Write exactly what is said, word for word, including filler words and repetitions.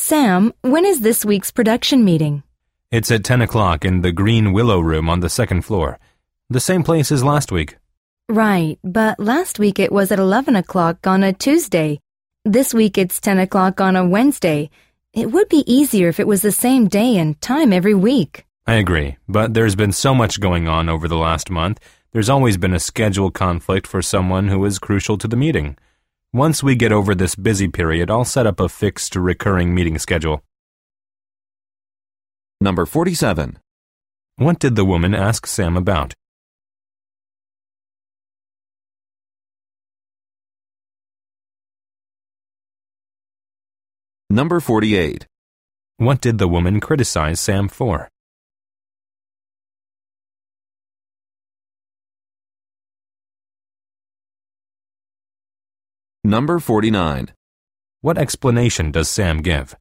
Sam, when is this week's production meeting? It's at ten o'clock in the Green Willow Room on the second floor. The same place as last week. Right, but last week it was at eleven o'clock on a Tuesday. This week it's ten o'clock on a Wednesday. It would be easier if it was the same day and time every week. I agree, but there's been so much going on over the last month, there's always been a schedule conflict for someone who is crucial to the meeting. Once we get over this busy period, I'll set up a fixed recurring meeting schedule. Number forty-seven. What did the woman ask Sam about? Number forty-eight. What did the woman criticize Sam for? Number forty-nine. What explanation does Sam give?